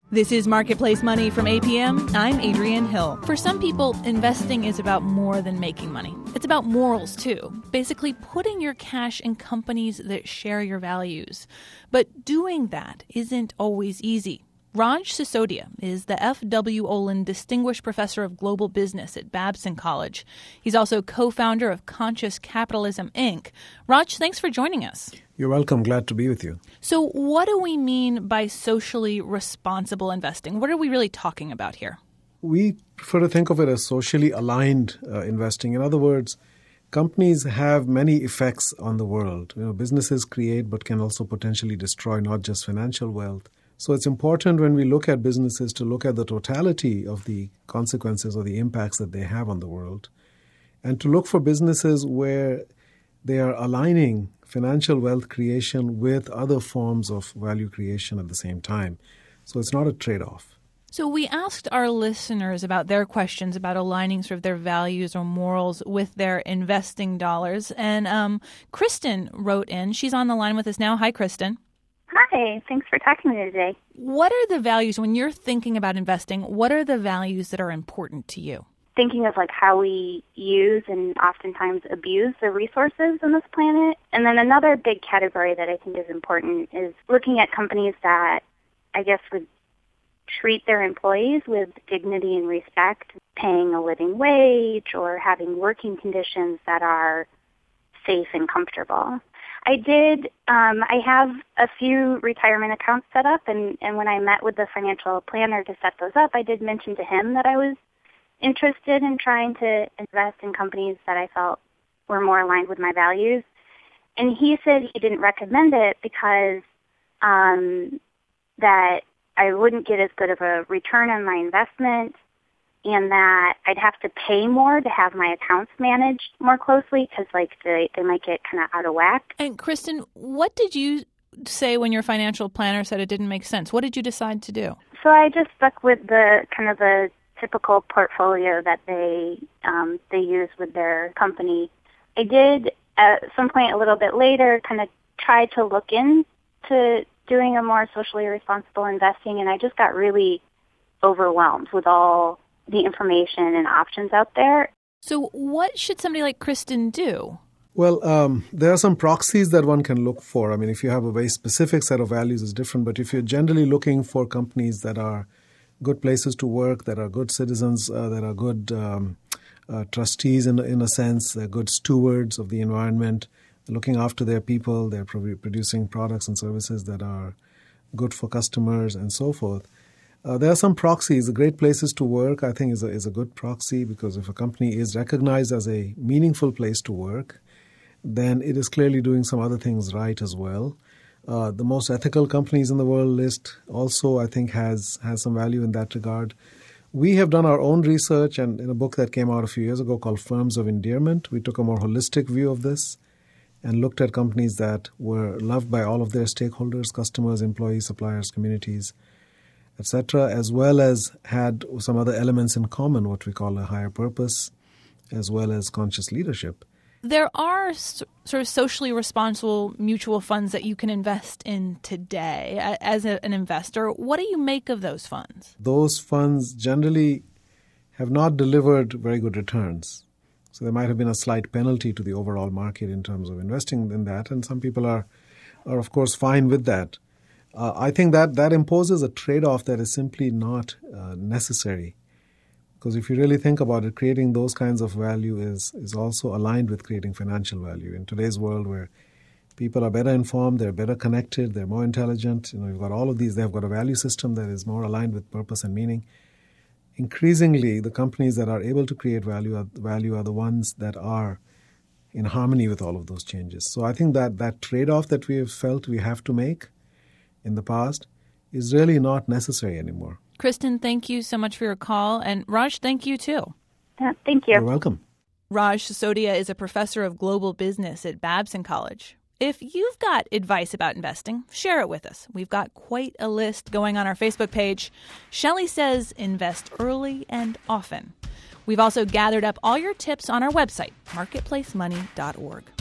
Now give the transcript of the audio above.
This is Marketplace Money from APM. I'm Adrienne Hill. For some people, investing is about more than making money. It's about morals, too. Basically, putting your cash in companies that share your values. But doing that isn't always easy. Raj Sisodia is the F.W. Olin Distinguished Professor of Global Business at Babson College. He's also co-founder of Conscious Capitalism, Inc. Raj, thanks for joining us. You're welcome. Glad to be with you. So what do we mean by socially responsible investing? What are we really talking about here? We prefer to think of it as socially aligned investing. In other words, companies have many effects on the world. Businesses create but can also potentially destroy not just financial wealth. So it's important when we look at businesses to look at the totality of the consequences or the impacts that they have on the world, and to look for businesses where they are aligning financial wealth creation with other forms of value creation at the same time. So it's not a trade-off. So we asked our listeners about their questions about aligning sort of their values or morals with their investing dollars. And Kristen wrote in. She's on the line with us now. Hi, Kristen. Hi, thanks for talking to me today. What are the values, when you're thinking about investing, what are the values that are important to you? Thinking of how we use and oftentimes abuse the resources on this planet. And then another big category that I think is important is looking at companies that I guess would treat their employees with dignity and respect, paying a living wage or having working conditions that are safe and comfortable. I have a few retirement accounts set up, and when I met with the financial planner to set those up, I did mention to him that I was interested in trying to invest in companies that I felt were more aligned with my values. And he said he didn't recommend it because that I wouldn't get as good of a return on my investment, and that I'd have to pay more to have my accounts managed more closely because they might get kind of out of whack. And Kristen, what did you say when your financial planner said it didn't make sense? What did you decide to do? So I just stuck with the kind of the typical portfolio that they use with their company. I did at some point a little bit later kind of try to look into doing a more socially responsible investing, and I just got really overwhelmed with all the information and options out there. So what should somebody like Kristen do? Well, there are some proxies that one can look for. I mean, if you have a very specific set of values, it's different. But if you're generally looking for companies that are good places to work, that are good citizens, that are good trustees in a sense, they're good stewards of the environment, looking after their people, they're producing products and services that are good for customers and so forth. There are some proxies. The Great Places to Work, I think, is a good proxy, because if a company is recognized as a meaningful place to work, then it is clearly doing some other things right as well. The Most Ethical Companies in the World list also, I think, has some value in that regard. We have done our own research, and in a book that came out a few years ago called Firms of Endearment, we took a more holistic view of this and looked at companies that were loved by all of their stakeholders, customers, employees, suppliers, communities, etc., as well as had some other elements in common, what we call a higher purpose, as well as conscious leadership. There are sort of socially responsible mutual funds that you can invest in today as an investor. What do you make of those funds? Those funds generally have not delivered very good returns. So there might have been a slight penalty to the overall market in terms of investing in that, and some people are of course, fine with that. I think that imposes a trade-off that is simply not necessary. Because if you really think about it, creating those kinds of value is also aligned with creating financial value. In today's world where people are better informed, they're better connected, they're more intelligent, you've got all of these, they've got a value system that is more aligned with purpose and meaning. Increasingly, the companies that are able to create value are the ones that are in harmony with all of those changes. So I think that trade-off that we have felt we have to make in the past is really not necessary anymore. Kristen, thank you so much for your call. And Raj, thank you too. Thank you. You're welcome. Raj Sisodia is a professor of global business at Babson College. If you've got advice about investing, share it with us. We've got quite a list going on our Facebook page. Shelley says invest early and often. We've also gathered up all your tips on our website, marketplacemoney.org.